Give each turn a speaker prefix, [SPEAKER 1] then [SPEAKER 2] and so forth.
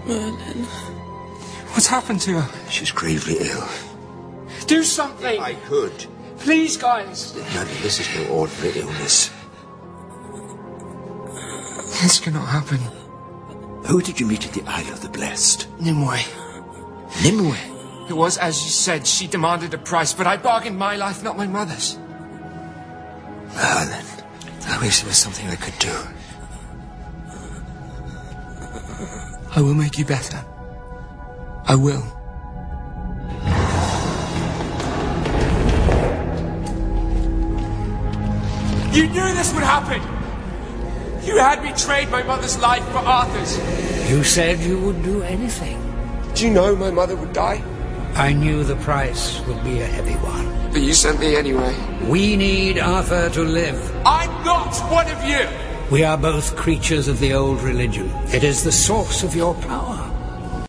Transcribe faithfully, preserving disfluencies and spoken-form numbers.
[SPEAKER 1] Merlin. What's happened to her?
[SPEAKER 2] She's gravely ill.
[SPEAKER 1] Do something!
[SPEAKER 2] I could.
[SPEAKER 1] Please, guys.
[SPEAKER 2] Merlin, this is no ordinary illness.
[SPEAKER 1] This cannot happen.
[SPEAKER 2] Who did you meet at the Isle of the Blessed?
[SPEAKER 1] Nimue.
[SPEAKER 2] Nimue?
[SPEAKER 1] It was as you said. She demanded a price, but I bargained my life, not my mother's.
[SPEAKER 2] Merlin, I wish there was something I could do.
[SPEAKER 1] I will make you better. I will. You knew this would happen! You had me trade my mother's life for Arthur's.
[SPEAKER 3] You said you would do anything.
[SPEAKER 1] Do you know my mother would die?
[SPEAKER 3] I knew the price would be a heavy one.
[SPEAKER 1] But you sent me anyway.
[SPEAKER 3] We need Arthur to live.
[SPEAKER 1] I'm not one of you!
[SPEAKER 3] We are both creatures of the old religion. It is the source of your power.